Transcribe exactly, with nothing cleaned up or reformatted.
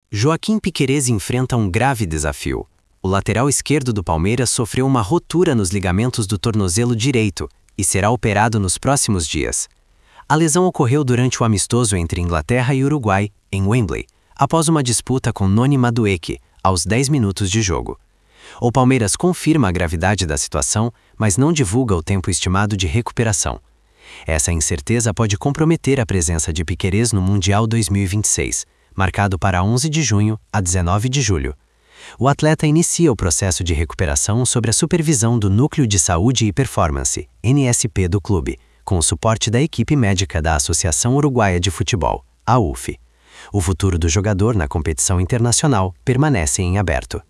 Joaquim Piquerez enfrenta um grave desafio. O lateral esquerdo do Palmeiras sofreu uma rotura nos ligamentos do tornozelo direito e será operado nos próximos dias. A lesão ocorreu durante o amistoso entre Inglaterra e Uruguai, em Wembley, após uma disputa com Noni Madueke, aos dez minutos de jogo. O Palmeiras confirma a gravidade da situação, mas não divulga o tempo estimado de recuperação. Essa incerteza pode comprometer a presença de Piquerez no Mundial dois mil e vinte e seis, marcado para onze de junho a dezenove de julho. O atleta inicia o processo de recuperação sob a supervisão do Núcleo de Saúde e Performance, N S P do clube, com o suporte da equipe médica da Associação Uruguaia de Futebol, a U F. O futuro do jogador na competição internacional permanece em aberto.